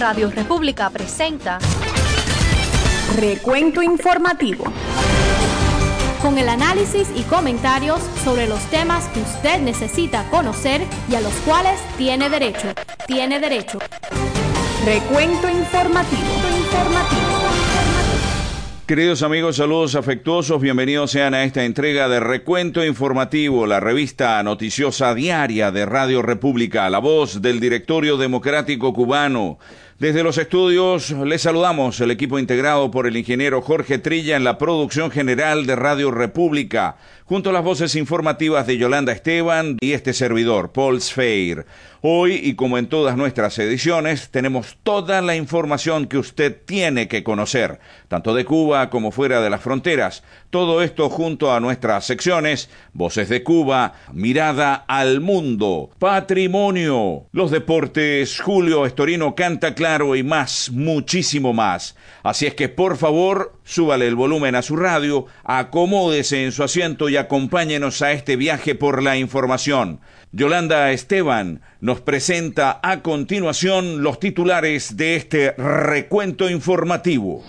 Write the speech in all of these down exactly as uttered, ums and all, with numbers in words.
Radio República presenta Recuento Informativo, con el análisis y comentarios sobre los temas que usted necesita conocer y a los cuales tiene derecho. Tiene derecho. Recuento Informativo. Informativo. Queridos amigos, saludos afectuosos, bienvenidos sean a esta entrega de Recuento Informativo, la revista noticiosa diaria de Radio República, la voz del Directorio Democrático Cubano. Desde los estudios les saludamos, el equipo integrado por el ingeniero Jorge Trilla en la producción general de Radio República, junto a las voces informativas de Yolanda Esteban y este servidor, Paul Sfeir. Hoy, y como en todas nuestras ediciones, tenemos toda la información que usted tiene que conocer, tanto de Cuba como fuera de las fronteras. Todo esto junto a nuestras secciones, Voces de Cuba, Mirada al Mundo, Patrimonio, los deportes, Julio Estorino canta claro y más, muchísimo más. Así es que, por favor, súbale el volumen a su radio, acomódese en su asiento y acompáñenos a este viaje por la información. Yolanda Esteban nos presenta a continuación los titulares de este recuento informativo.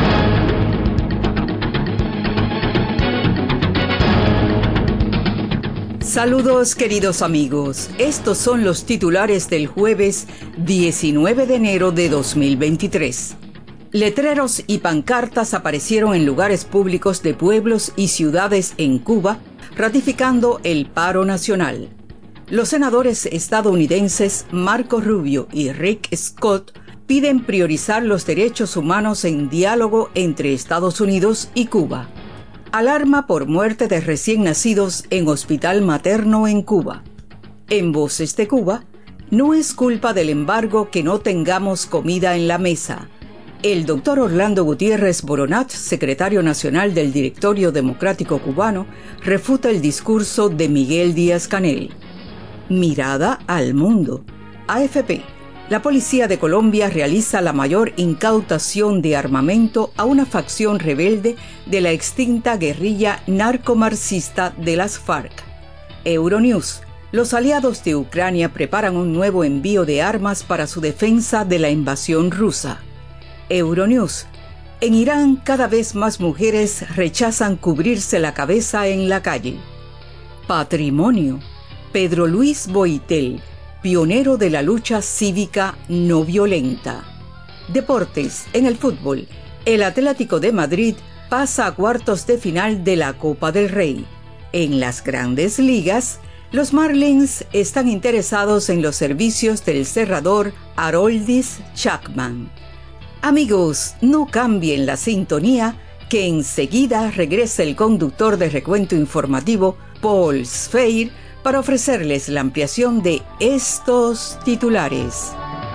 Saludos, queridos amigos. Estos son los titulares del jueves diecinueve de enero de dos mil veintitrés. Letreros y pancartas aparecieron en lugares públicos de pueblos y ciudades en Cuba, ratificando el paro nacional. Los senadores estadounidenses Marco Rubio y Rick Scott piden priorizar los derechos humanos en diálogo entre Estados Unidos y Cuba. Alarma por muerte de recién nacidos en hospital materno en Cuba. En Voces de Cuba, no es culpa del embargo que no tengamos comida en la mesa. El doctor Orlando Gutiérrez Boronat, secretario nacional del Directorio Democrático Cubano, refuta el discurso de Miguel Díaz-Canel. Mirada al mundo. A F P. La Policía de Colombia realiza la mayor incautación de armamento a una facción rebelde de la extinta guerrilla narcomarxista de las FARC. Euronews. Los aliados de Ucrania preparan un nuevo envío de armas para su defensa de la invasión rusa. Euronews. En Irán, cada vez más mujeres rechazan cubrirse la cabeza en la calle. Patrimonio. Pedro Luis Boitel, pionero de la lucha cívica no violenta. Deportes. En el fútbol, el Atlético de Madrid pasa a cuartos de final de la Copa del Rey. En las grandes ligas, los Marlins están interesados en los servicios del cerrador Aroldis Chapman. Amigos, no cambien la sintonía, que enseguida regresa el conductor de Recuento Informativo, Paul Sfeir, para ofrecerles la ampliación de estos titulares.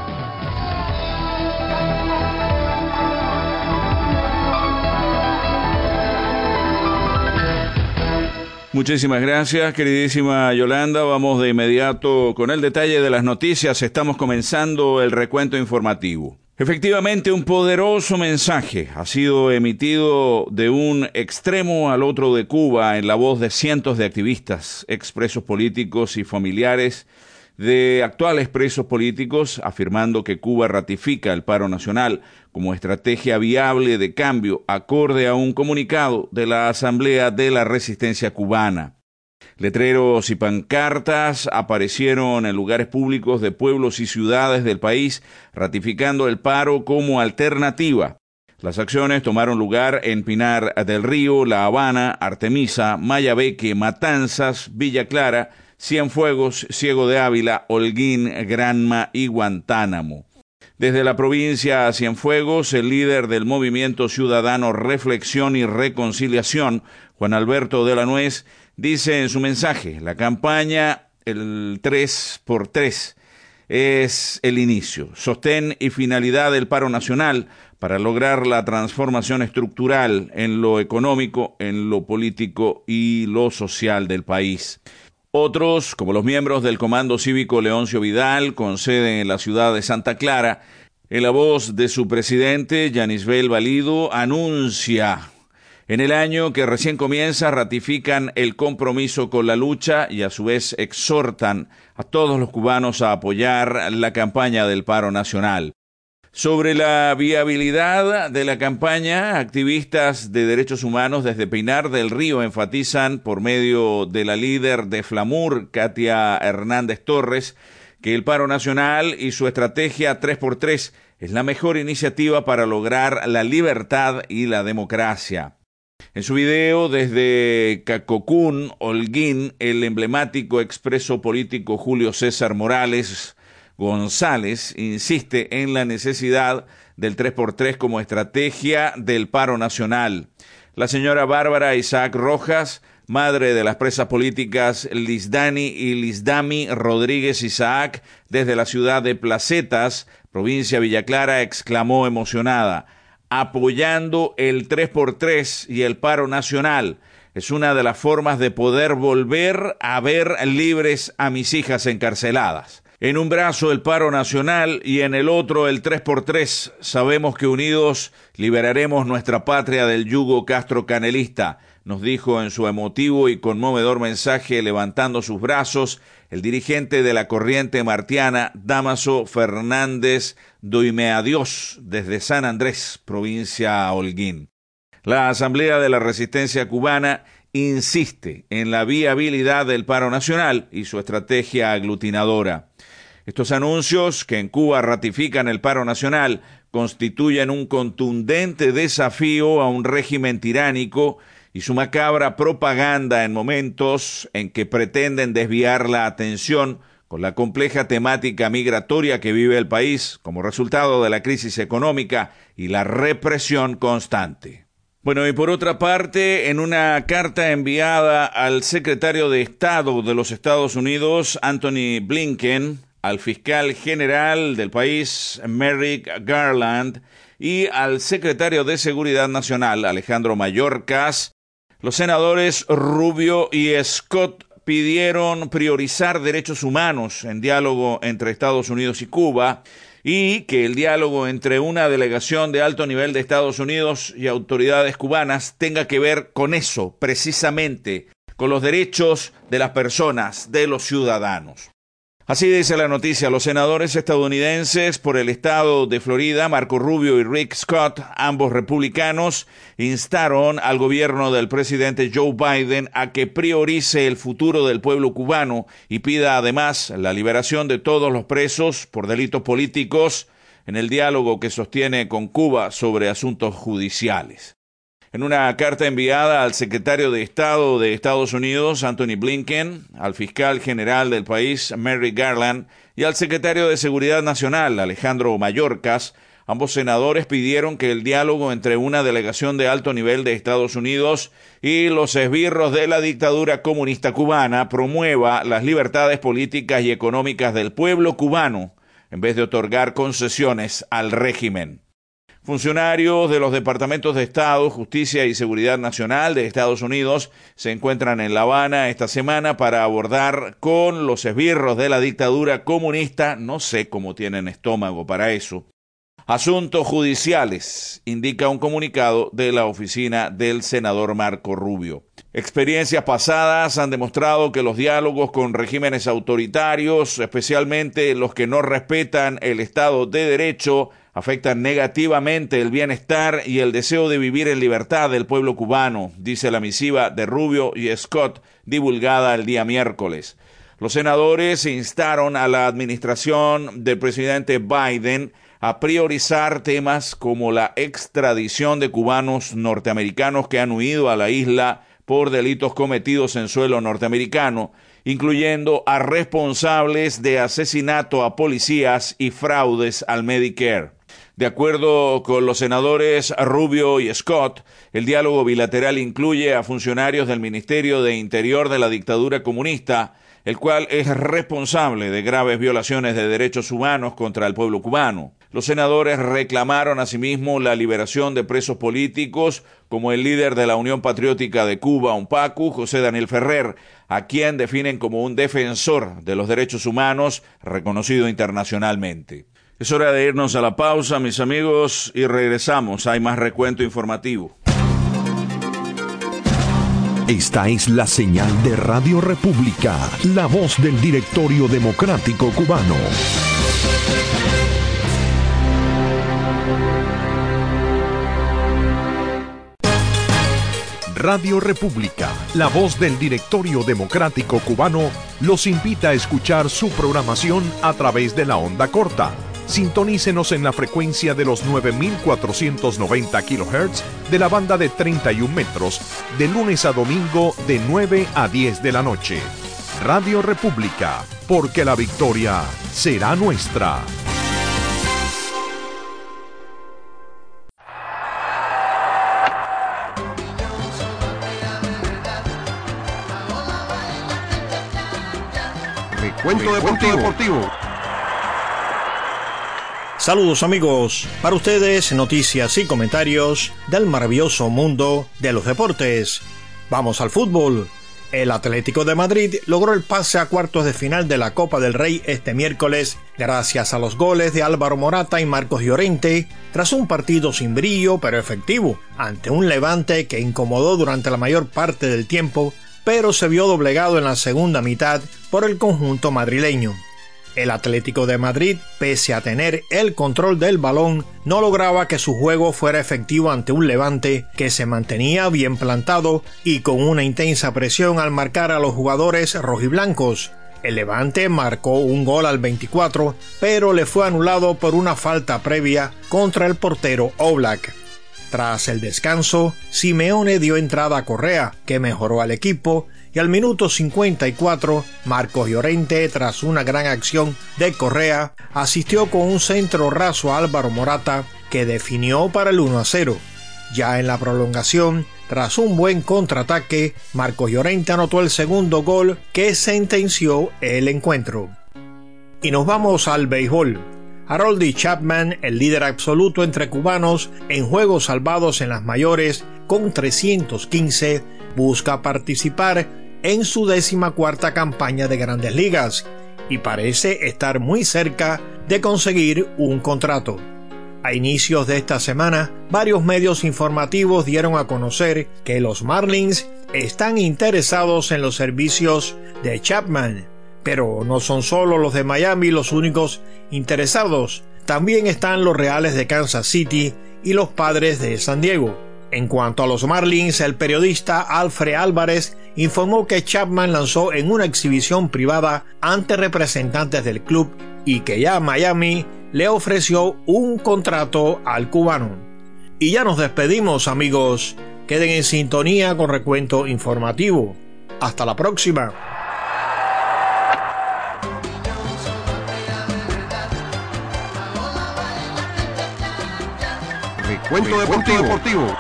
Muchísimas gracias, queridísima Yolanda. Vamos de inmediato con el detalle de las noticias. Estamos comenzando el recuento informativo. Efectivamente, un poderoso mensaje ha sido emitido de un extremo al otro de Cuba en la voz de cientos de activistas, expresos políticos y familiares de actuales presos políticos, afirmando que Cuba ratifica el paro nacional como estrategia viable de cambio, acorde a un comunicado de la Asamblea de la Resistencia Cubana. Letreros y pancartas aparecieron en lugares públicos de pueblos y ciudades del país, ratificando el paro como alternativa. Las acciones tomaron lugar en Pinar del Río, La Habana, Artemisa, Mayabeque, Matanzas, Villa Clara, Cienfuegos, Ciego de Ávila, Holguín, Granma y Guantánamo. Desde la provincia Cienfuegos, el líder del movimiento ciudadano Reflexión y Reconciliación, Juan Alberto de la Nuez, dice en su mensaje: la campaña el tres por tres es el inicio, sostén y finalidad del paro nacional para lograr la transformación estructural en lo económico, en lo político y lo social del país. Otros, como los miembros del Comando Cívico Leoncio Vidal, con sede en la ciudad de Santa Clara, en la voz de su presidente, Yanisbel Valido, anuncia: en el año que recién comienza, ratifican el compromiso con la lucha y a su vez exhortan a todos los cubanos a apoyar la campaña del paro nacional. Sobre la viabilidad de la campaña, activistas de derechos humanos desde Pinar del Río enfatizan, por medio de la líder de Flamur, Katia Hernández Torres, que el paro nacional y su estrategia tres por tres es la mejor iniciativa para lograr la libertad y la democracia. En su video desde Cacocún, Holguín, el emblemático expreso político Julio César Morales González insiste en la necesidad del tres por tres como estrategia del paro nacional. La señora Bárbara Isaac Rojas, madre de las presas políticas Lisdani y Lisdami Rodríguez Isaac, desde la ciudad de Placetas, provincia Villa Clara, exclamó emocionada: apoyando el tres por tres y el paro nacional. Es una de las formas de poder volver a ver libres a mis hijas encarceladas. En un brazo el paro nacional y en el otro el tres por tres. Sabemos que unidos liberaremos nuestra patria del yugo castrocanelista, nos dijo en su emotivo y conmovedor mensaje levantando sus brazos el dirigente de la corriente martiana, Dámaso Fernández Doimeadios, desde San Andrés, provincia Holguín. La Asamblea de la Resistencia Cubana insiste en la viabilidad del paro nacional y su estrategia aglutinadora. Estos anuncios, que en Cuba ratifican el paro nacional, constituyen un contundente desafío a un régimen tiránico y su macabra propaganda en momentos en que pretenden desviar la atención con la compleja temática migratoria que vive el país como resultado de la crisis económica y la represión constante. Bueno, y por otra parte, en una carta enviada al secretario de Estado de los Estados Unidos, Anthony Blinken, al fiscal general del país, Merrick Garland, y al secretario de Seguridad Nacional, Alejandro Mayorkas, los senadores Rubio y Scott pidieron priorizar derechos humanos en diálogo entre Estados Unidos y Cuba y que el diálogo entre una delegación de alto nivel de Estados Unidos y autoridades cubanas tenga que ver con eso, precisamente, con los derechos de las personas, de los ciudadanos. Así dice la noticia: los senadores estadounidenses por el estado de Florida, Marco Rubio y Rick Scott, ambos republicanos, instaron al gobierno del presidente Joe Biden a que priorice el futuro del pueblo cubano y pida además la liberación de todos los presos por delitos políticos en el diálogo que sostiene con Cuba sobre asuntos judiciales. En una carta enviada al secretario de Estado de Estados Unidos, Anthony Blinken, al fiscal general del país, Merrick Garland, y al secretario de Seguridad Nacional, Alejandro Mayorkas, ambos senadores pidieron que el diálogo entre una delegación de alto nivel de Estados Unidos y los esbirros de la dictadura comunista cubana promueva las libertades políticas y económicas del pueblo cubano, en vez de otorgar concesiones al régimen. Funcionarios de los Departamentos de Estado, Justicia y Seguridad Nacional de Estados Unidos se encuentran en La Habana esta semana para abordar con los esbirros de la dictadura comunista, no sé cómo tienen estómago para eso, asuntos judiciales, indica un comunicado de la oficina del senador Marco Rubio. Experiencias pasadas han demostrado que los diálogos con regímenes autoritarios, especialmente los que no respetan el Estado de Derecho, afectan negativamente el bienestar y el deseo de vivir en libertad del pueblo cubano, dice la misiva de Rubio y Scott, divulgada el día miércoles. Los senadores instaron a la administración del presidente Biden a priorizar temas como la extradición de cubanos norteamericanos que han huido a la isla por delitos cometidos en suelo norteamericano, incluyendo a responsables de asesinato a policías y fraudes al Medicare. De acuerdo con los senadores Rubio y Scott, el diálogo bilateral incluye a funcionarios del Ministerio de Interior de la dictadura comunista, el cual es responsable de graves violaciones de derechos humanos contra el pueblo cubano. Los senadores reclamaron asimismo la liberación de presos políticos como el líder de la Unión Patriótica de Cuba, UNPACU, José Daniel Ferrer, a quien definen como un defensor de los derechos humanos reconocido internacionalmente. Es hora de irnos a la pausa, mis amigos, y regresamos. Hay más recuento informativo. Esta es la señal de Radio República, la voz del Directorio Democrático Cubano. Radio República, la voz del Directorio Democrático Cubano, los invita a escuchar su programación a través de la onda corta. Sintonícenos en la frecuencia de los nueve mil cuatrocientos noventa kilohertz de la banda de treinta y un metros, de lunes a domingo de nueve a diez de la noche. Radio República, porque la victoria será nuestra. Recuento deportivo. deportivo. Saludos amigos, para ustedes noticias y comentarios del maravilloso mundo de los deportes. Vamos al fútbol. El Atlético de Madrid logró el pase a cuartos de final de la Copa del Rey este miércoles gracias a los goles de Álvaro Morata y Marcos Llorente tras un partido sin brillo pero efectivo ante un Levante que incomodó durante la mayor parte del tiempo, pero se vio doblegado en la segunda mitad por el conjunto madrileño. El Atlético de Madrid, pese a tener el control del balón, no lograba que su juego fuera efectivo ante un Levante que se mantenía bien plantado y con una intensa presión al marcar a los jugadores rojiblancos. El Levante marcó un gol al veinticuatro, pero le fue anulado por una falta previa contra el portero Oblak. Tras el descanso, Simeone dio entrada a Correa, que mejoró al equipo, y al minuto cincuenta y cuatro, Marcos Llorente, tras una gran acción de Correa, asistió con un centro raso a Álvaro Morata, que definió para el uno a cero. Ya en la prolongación, tras un buen contraataque, Marcos Llorente anotó el segundo gol que sentenció el encuentro. Y nos vamos al béisbol. Aroldis Chapman, el líder absoluto entre cubanos en juegos salvados en las mayores, con trescientos quince, busca participar en su décima cuarta campaña de Grandes Ligas y parece estar muy cerca de conseguir un contrato. A inicios de esta semana, varios medios informativos dieron a conocer que los Marlins están interesados en los servicios de Chapman. Pero no son solo los de Miami los únicos interesados, también están los Reales de Kansas City y los Padres de San Diego. En cuanto a los Marlins, el periodista Alfred Álvarez informó que Chapman lanzó en una exhibición privada ante representantes del club y que ya Miami le ofreció un contrato al cubano. Y ya nos despedimos amigos, queden en sintonía con Recuento Informativo. Hasta la próxima. Recuento deportivo. deportivo.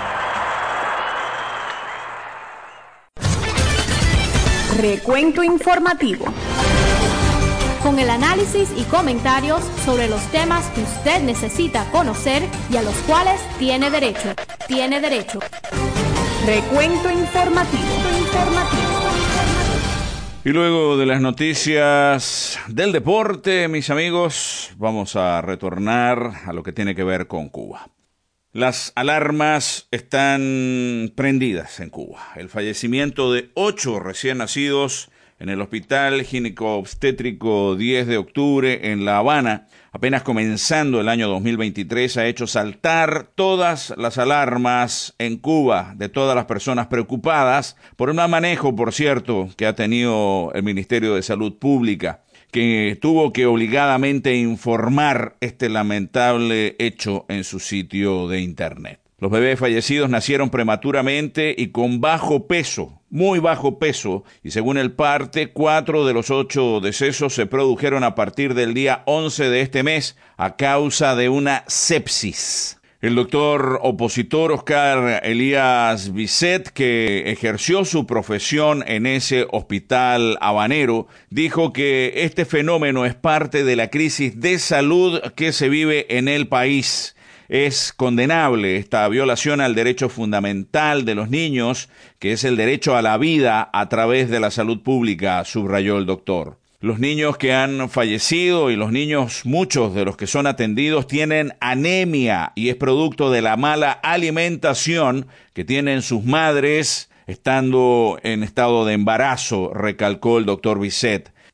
Recuento informativo. Con el análisis y comentarios sobre los temas que usted necesita conocer y a los cuales tiene derecho. Tiene derecho. Recuento informativo. informativo. Y luego de las noticias del deporte, mis amigos, vamos a retornar a lo que tiene que ver con Cuba. Las alarmas están prendidas en Cuba. El fallecimiento de ocho recién nacidos en el Hospital Gineco-Obstétrico diez de octubre en La Habana, apenas comenzando el año dos mil veintitrés, ha hecho saltar todas las alarmas en Cuba de todas las personas preocupadas por el mal manejo, por cierto, que ha tenido el Ministerio de Salud Pública, que tuvo que obligadamente informar este lamentable hecho en su sitio de internet. Los bebés fallecidos nacieron prematuramente y con bajo peso, muy bajo peso, y según el parte, cuatro de los ocho decesos se produjeron a partir del día once de este mes a causa de una sepsis. El doctor opositor Oscar Elías Bisset, que ejerció su profesión en ese hospital habanero, dijo que este fenómeno es parte de la crisis de salud que se vive en el país. Es condenable esta violación al derecho fundamental de los niños, que es el derecho a la vida a través de la salud pública, subrayó el doctor. Los niños que han fallecido y los niños, muchos de los que son atendidos, tienen anemia y es producto de la mala alimentación que tienen sus madres estando en estado de embarazo, recalcó el doctor Bisset.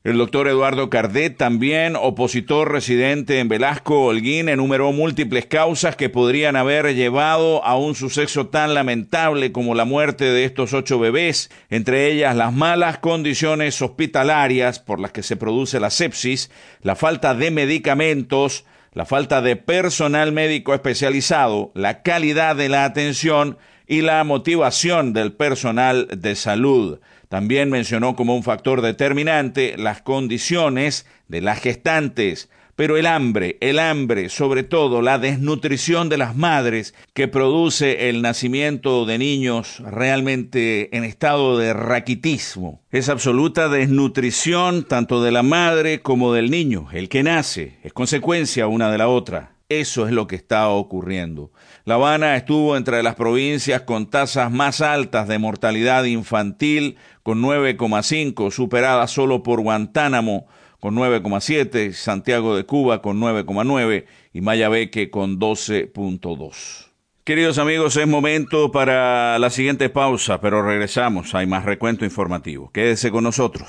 El doctor Eduardo Cardet, también opositor residente en Velasco, Holguín, enumeró múltiples causas que podrían haber llevado a un suceso tan lamentable como la muerte de estos ocho bebés, entre ellas las malas condiciones hospitalarias por las que se produce la sepsis, la falta de medicamentos, la falta de personal médico especializado, la calidad de la atención y la motivación del personal de salud. También mencionó como un factor determinante las condiciones de las gestantes, pero el hambre, el hambre, sobre todo la desnutrición de las madres que produce el nacimiento de niños realmente en estado de raquitismo. Es absoluta desnutrición tanto de la madre como del niño, el que nace, es consecuencia una de la otra. Eso es lo que está ocurriendo. La Habana estuvo entre las provincias con tasas más altas de mortalidad infantil, con nueve coma cinco, superada solo por Guantánamo, con nueve coma siete, Santiago de Cuba con nueve coma nueve y Mayabeque con doce punto dos. Queridos amigos, es momento para la siguiente pausa, pero regresamos. Hay más recuento informativo. Quédese con nosotros.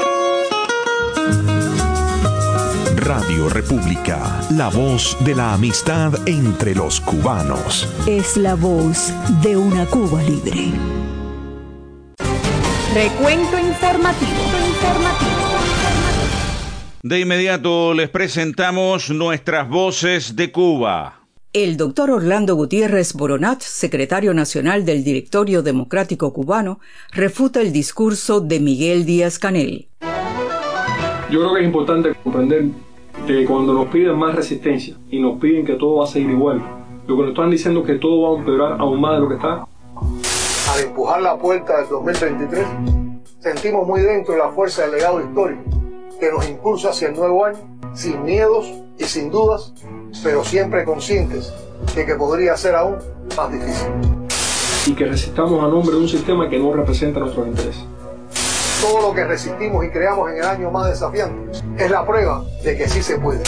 Radio República, la voz de la amistad entre los cubanos. Es la voz de una Cuba libre. Recuento informativo. informativo. De inmediato les presentamos nuestras voces de Cuba. El doctor Orlando Gutiérrez Boronat, secretario nacional del Directorio Democrático Cubano, refuta el discurso de Miguel Díaz-Canel. Yo creo que es importante comprender que cuando nos piden más resistencia y nos piden que todo va a seguir igual, lo que nos están diciendo es que todo va a empeorar aún más de lo que está. Al empujar la puerta del dos mil veintitrés, sentimos muy dentro la fuerza del legado histórico que nos impulsa hacia el nuevo año, sin miedos y sin dudas, pero siempre conscientes de que podría ser aún más difícil. Y que resistamos a nombre de un sistema que no representa nuestros intereses. Todo lo que resistimos y creamos en el año más desafiante es la prueba de que sí se puede.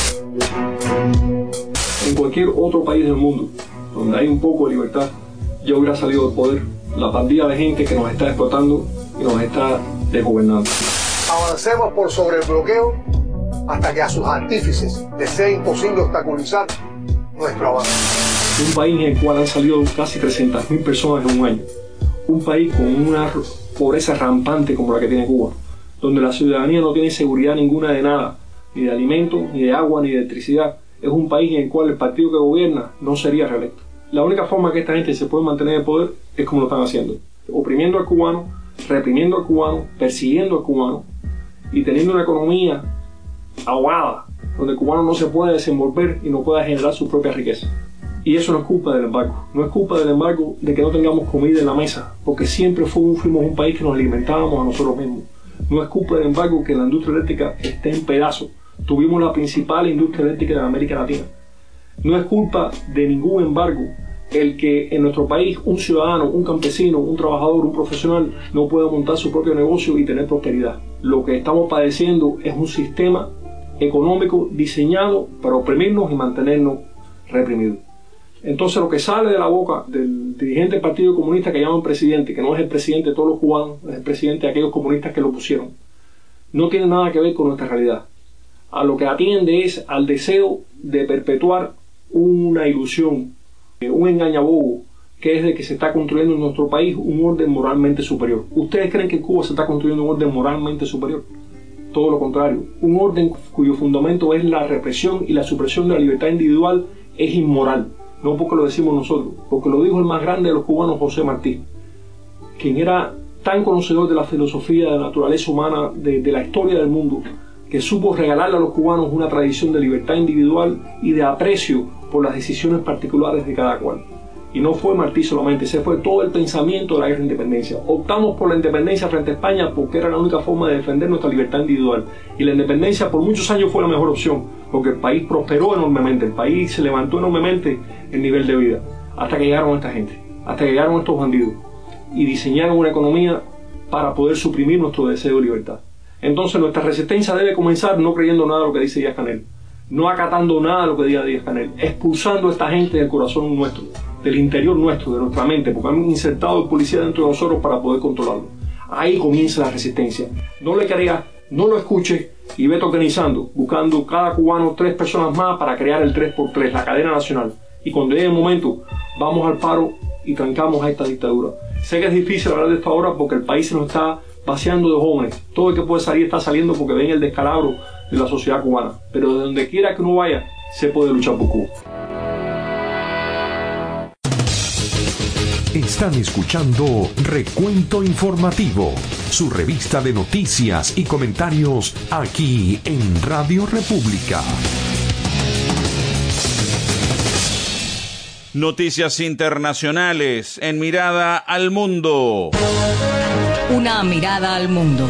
En cualquier otro país del mundo donde hay un poco de libertad, ya hubiera salido del poder la pandilla de gente que nos está explotando y nos está desgobernando. Avancemos por sobre el bloqueo hasta que a sus artífices les sea imposible obstaculizar nuestro avance. Un país en el cual han salido casi trescientas mil personas en un año. Un país con una pobreza rampante como la que tiene Cuba, donde la ciudadanía no tiene seguridad ninguna de nada, ni de alimentos, ni de agua, ni de electricidad. Es un país en el cual el partido que gobierna no sería reelecto. La única forma que esta gente se puede mantener en el poder es como lo están haciendo, oprimiendo al cubano, reprimiendo al cubano, persiguiendo al cubano y teniendo una economía ahogada, donde el cubano no se puede desenvolver y no puede generar su propia riqueza. Y eso no es culpa del embargo, no es culpa del embargo de que no tengamos comida en la mesa, porque siempre fuimos un país que nos alimentábamos a nosotros mismos. No es culpa del embargo que la industria eléctrica esté en pedazos. Tuvimos la principal industria eléctrica de América Latina. No es culpa de ningún embargo el que en nuestro país un ciudadano, un campesino, un trabajador, un profesional no pueda montar su propio negocio y tener prosperidad. Lo que estamos padeciendo es un sistema económico diseñado para oprimirnos y mantenernos reprimidos. Entonces lo que sale de la boca del dirigente del Partido Comunista que llaman presidente, que no es el presidente de todos los cubanos, es el presidente de aquellos comunistas que lo pusieron, no tiene nada que ver con nuestra realidad. A lo que atiende es al deseo de perpetuar una ilusión, un engañabobo, que es de que se está construyendo en nuestro país un orden moralmente superior. ¿Ustedes creen que en Cuba se está construyendo un orden moralmente superior? Todo lo contrario, un orden cuyo fundamento es la represión y la supresión de la libertad individual es inmoral. No porque lo decimos nosotros, porque lo dijo el más grande de los cubanos, José Martí, quien era tan conocedor de la filosofía de la naturaleza humana, de, de la historia del mundo, que supo regalarle a los cubanos una tradición de libertad individual y de aprecio por las decisiones particulares de cada cual. Y no fue Martí solamente, ese fue todo el pensamiento de la guerra de independencia. Optamos por la independencia frente a España porque era la única forma de defender nuestra libertad individual. Y la independencia por muchos años fue la mejor opción, porque el país prosperó enormemente, el país se levantó enormemente el nivel de vida, hasta que llegaron esta gente, hasta que llegaron estos bandidos, y diseñaron una economía para poder suprimir nuestro deseo de libertad. Entonces nuestra resistencia debe comenzar no creyendo nada de lo que dice Díaz-Canel, no acatando nada de lo que diga Díaz-Canel, expulsando a esta gente del corazón nuestro, del interior nuestro, de nuestra mente, porque han insertado el policía dentro de nosotros para poder controlarlo. Ahí comienza la resistencia. No le crea no lo escuche y vete organizando, buscando cada cubano tres personas más para crear el tres por tres, la cadena nacional. Y cuando llegue el momento, vamos al paro y trancamos a esta dictadura. Sé que es difícil hablar de esto ahora porque el país se nos está vaciando de jóvenes. Todo el que puede salir está saliendo porque ven el descalabro de la sociedad cubana. Pero de donde quiera que uno vaya, se puede luchar por Cuba. Están escuchando Recuento Informativo, su revista de noticias y comentarios aquí en Radio República. Noticias internacionales en Mirada al Mundo. Una mirada al mundo.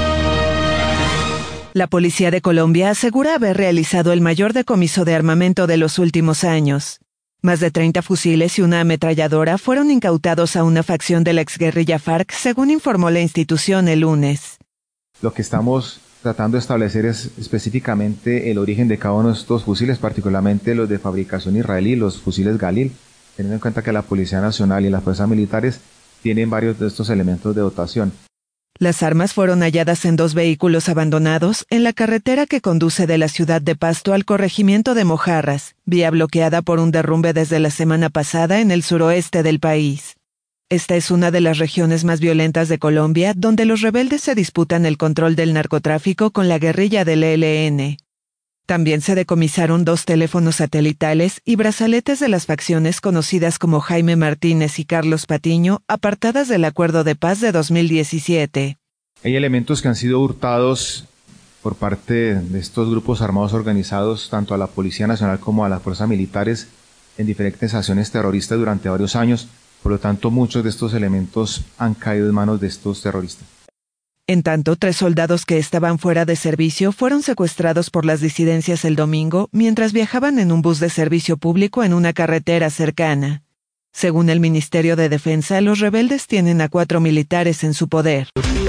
La policía de Colombia asegura haber realizado el mayor decomiso de armamento de los últimos años. Más de treinta fusiles y una ametralladora fueron incautados a una facción de la exguerrilla FARC, según informó la institución el lunes. Lo que estamos tratando de establecer es específicamente el origen de cada uno de estos fusiles, particularmente los de fabricación israelí, los fusiles Galil, teniendo en cuenta que la Policía Nacional y las fuerzas militares tienen varios de estos elementos de dotación. Las armas fueron halladas en dos vehículos abandonados en la carretera que conduce de la ciudad de Pasto al corregimiento de Mojarras, vía bloqueada por un derrumbe desde la semana pasada en el suroeste del país. Esta es una de las regiones más violentas de Colombia, donde los rebeldes se disputan el control del narcotráfico con la guerrilla del E L N. También se decomisaron dos teléfonos satelitales y brazaletes de las facciones conocidas como Jaime Martínez y Carlos Patiño, apartadas del Acuerdo de Paz de dos mil diecisiete. Hay elementos que han sido hurtados por parte de estos grupos armados organizados, tanto a la Policía Nacional como a las fuerzas militares, en diferentes acciones terroristas durante varios años. Por lo tanto, muchos de estos elementos han caído en manos de estos terroristas. En tanto, tres soldados que estaban fuera de servicio fueron secuestrados por las disidencias el domingo mientras viajaban en un bus de servicio público en una carretera cercana. Según el Ministerio de Defensa, los rebeldes tienen a cuatro militares en su poder.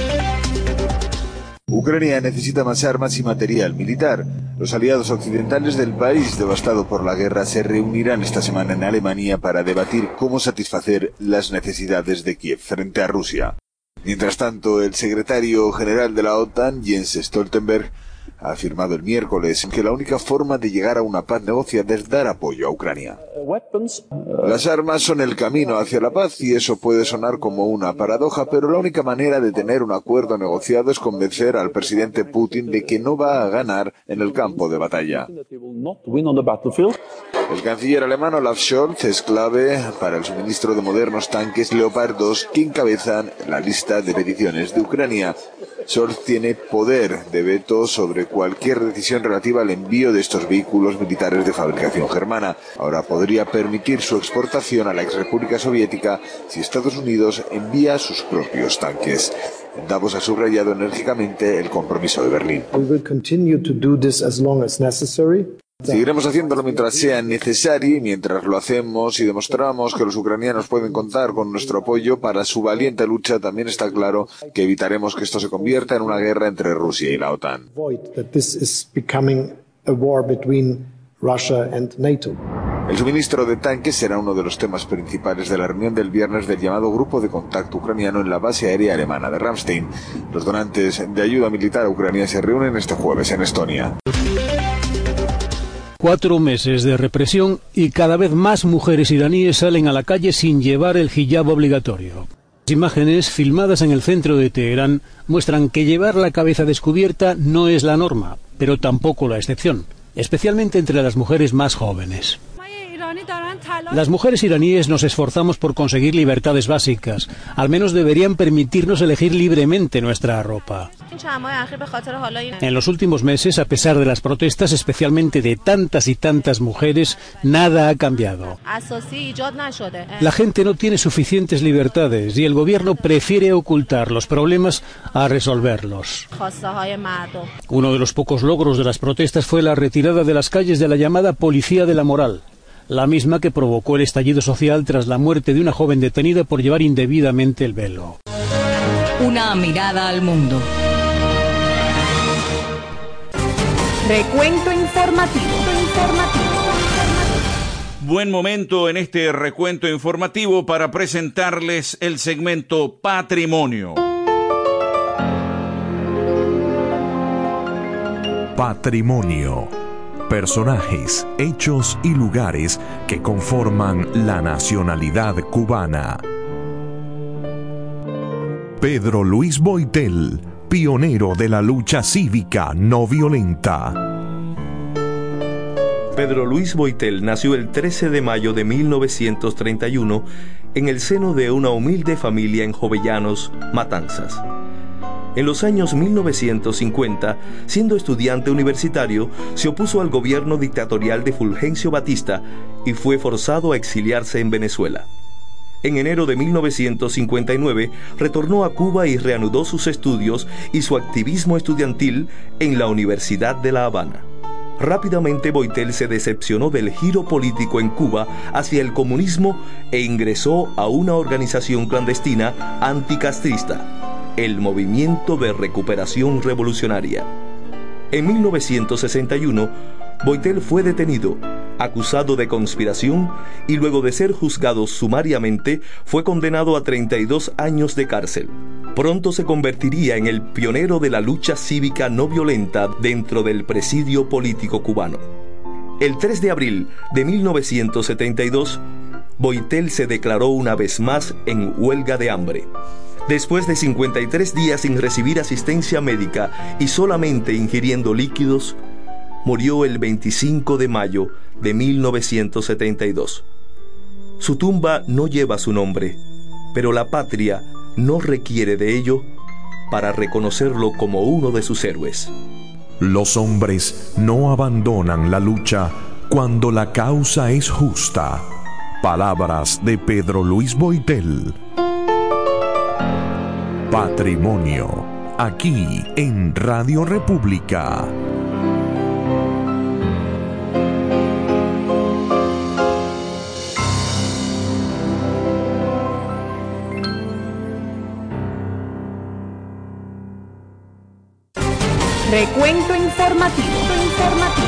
Ucrania necesita más armas y material militar. Los aliados occidentales del país, devastado por la guerra, se reunirán esta semana en Alemania para debatir cómo satisfacer las necesidades de Kiev frente a Rusia. Mientras tanto, el secretario general de la OTAN, Jens Stoltenberg, ha afirmado el miércoles que la única forma de llegar a una paz negociada es dar apoyo a Ucrania. Las armas son el camino hacia la paz y eso puede sonar como una paradoja, pero la única manera de tener un acuerdo negociado es convencer al presidente Putin de que no va a ganar en el campo de batalla. El canciller alemán Olaf Scholz es clave para el suministro de modernos tanques Leopard dos que encabezan la lista de peticiones de Ucrania. Scholz tiene poder de veto sobre cualquier decisión relativa al envío de estos vehículos militares de fabricación germana. Ahora podría permitir su exportación a la exrepública soviética si Estados Unidos envía sus propios tanques. Davos ha subrayado enérgicamente el compromiso de Berlín. Seguiremos haciéndolo mientras sea necesario y mientras lo hacemos y demostramos que los ucranianos pueden contar con nuestro apoyo para su valiente lucha, también está claro que evitaremos que esto se convierta en una guerra entre Rusia y la OTAN. El suministro de tanques será uno de los temas principales de la reunión del viernes del llamado Grupo de Contacto Ucraniano en la base aérea alemana de Ramstein. Los donantes de ayuda militar a Ucrania se reúnen este jueves en Estonia. Cuatro meses de represión y cada vez más mujeres iraníes salen a la calle sin llevar el hijab obligatorio. Las imágenes filmadas en el centro de Teherán muestran que llevar la cabeza descubierta no es la norma, pero tampoco la excepción, especialmente entre las mujeres más jóvenes. Las mujeres iraníes nos esforzamos por conseguir libertades básicas. Al menos deberían permitirnos elegir libremente nuestra ropa. En los últimos meses, a pesar de las protestas, especialmente de tantas y tantas mujeres, nada ha cambiado. La gente no tiene suficientes libertades y el gobierno prefiere ocultar los problemas a resolverlos. Uno de los pocos logros de las protestas fue la retirada de las calles de la llamada Policía de la Moral, la misma que provocó el estallido social tras la muerte de una joven detenida por llevar indebidamente el velo. Una mirada al mundo. Recuento informativo. Buen momento en este recuento informativo para presentarles el segmento Patrimonio. Patrimonio. Personajes, hechos y lugares que conforman la nacionalidad cubana. Pedro Luis Boitel, pionero de la lucha cívica no violenta. Pedro Luis Boitel nació el trece de mayo de mil novecientos treinta y uno en el seno de una humilde familia en Jovellanos, Matanzas. En los años mil novecientos cincuenta, siendo estudiante universitario, se opuso al gobierno dictatorial de Fulgencio Batista y fue forzado a exiliarse en Venezuela. En enero de mil novecientos cincuenta y nueve, retornó a Cuba y reanudó sus estudios y su activismo estudiantil en la Universidad de La Habana. Rápidamente Boitel se decepcionó del giro político en Cuba hacia el comunismo e ingresó a una organización clandestina anticastrista, el Movimiento de Recuperación Revolucionaria. En mil novecientos sesenta y uno, Boitel fue detenido, acusado de conspiración y luego de ser juzgado sumariamente, fue condenado a treinta y dos años de cárcel. Pronto se convertiría en el pionero de la lucha cívica no violenta dentro del presidio político cubano. El tres de abril de mil novecientos setenta y dos, Boitel se declaró una vez más en huelga de hambre. Después de cincuenta y tres días sin recibir asistencia médica y solamente ingiriendo líquidos, murió el veinticinco de mayo de mil novecientos setenta y dos. Su tumba no lleva su nombre, pero la patria no requiere de ello para reconocerlo como uno de sus héroes. Los hombres no abandonan la lucha cuando la causa es justa. Palabras de Pedro Luis Boitel. Patrimonio, aquí en Radio República. Recuento informativo. informativo.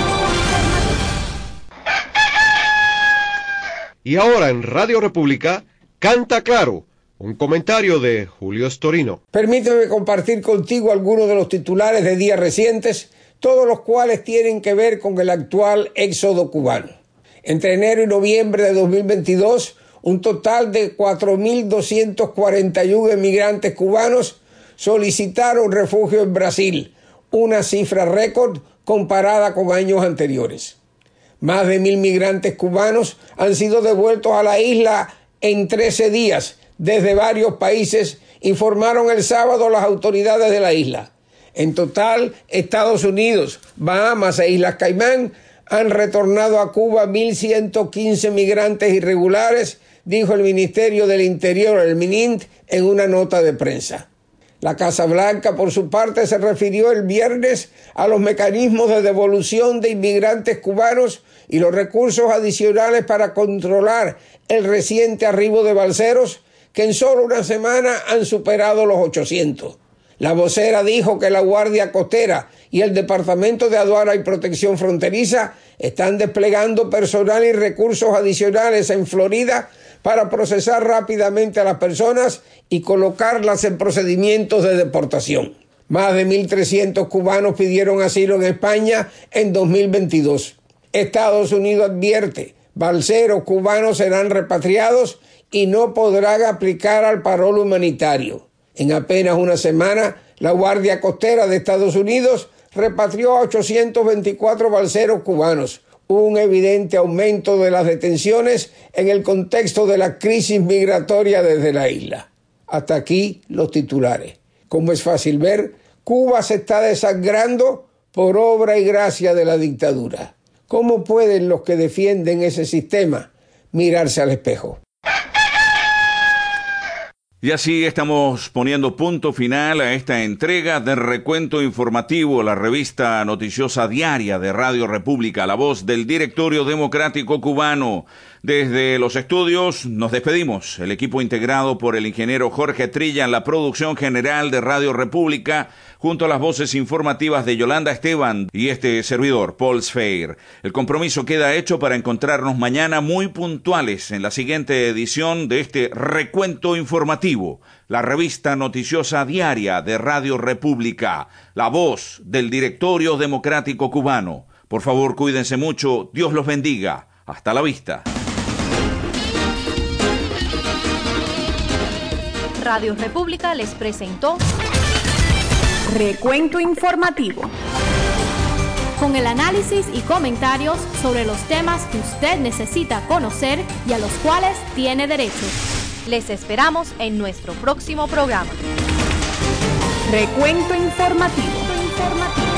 Y ahora en Radio República, Canta Claro, un comentario de Julio Storino. Permíteme compartir contigo algunos de los titulares de días recientes, todos los cuales tienen que ver con el actual éxodo cubano. Entre enero y noviembre de dos mil veintidós, un total de cuatro mil doscientos cuarenta y uno emigrantes cubanos solicitaron refugio en Brasil, una cifra récord comparada con años anteriores. Más de mil migrantes cubanos han sido devueltos a la isla en trece días desde varios países, informaron el sábado las autoridades de la isla. En total, Estados Unidos, Bahamas e Islas Caimán han retornado a Cuba mil ciento quince migrantes irregulares, dijo el Ministerio del Interior, el MININT, en una nota de prensa. La Casa Blanca, por su parte, se refirió el viernes a los mecanismos de devolución de inmigrantes cubanos y los recursos adicionales para controlar el reciente arribo de balseros, que en solo una semana han superado los ochocientos. La vocera dijo que la Guardia Costera y el Departamento de Aduana y Protección Fronteriza están desplegando personal y recursos adicionales en Florida para procesar rápidamente a las personas y colocarlas en procedimientos de deportación. Más de mil trescientos cubanos pidieron asilo en España en dos mil veintidós. Estados Unidos advierte, balseros cubanos serán repatriados y no podrán aplicar al parol humanitario. En apenas una semana, la Guardia Costera de Estados Unidos repatrió a ochocientos veinticuatro balseros cubanos, un evidente aumento de las detenciones en el contexto de la crisis migratoria desde la isla. Hasta aquí los titulares. Como es fácil ver, Cuba se está desangrando por obra y gracia de la dictadura. ¿Cómo pueden los que defienden ese sistema mirarse al espejo? Y así estamos poniendo punto final a esta entrega de Recuento Informativo, la revista noticiosa diaria de Radio República, la voz del Directorio Democrático Cubano. Desde los estudios nos despedimos, el equipo integrado por el ingeniero Jorge Trilla en la producción general de Radio República, junto a las voces informativas de Yolanda Esteban y este servidor, Paul Sfeir. El compromiso queda hecho para encontrarnos mañana muy puntuales en la siguiente edición de este recuento informativo, la revista noticiosa diaria de Radio República, la voz del Directorio Democrático Cubano. Por favor, cuídense mucho, Dios los bendiga. Hasta la vista. Radio República les presentó Recuento informativo, con el análisis y comentarios sobre los temas que usted necesita conocer y a los cuales tiene derecho. Les esperamos en nuestro próximo programa. Recuento informativo. informativo.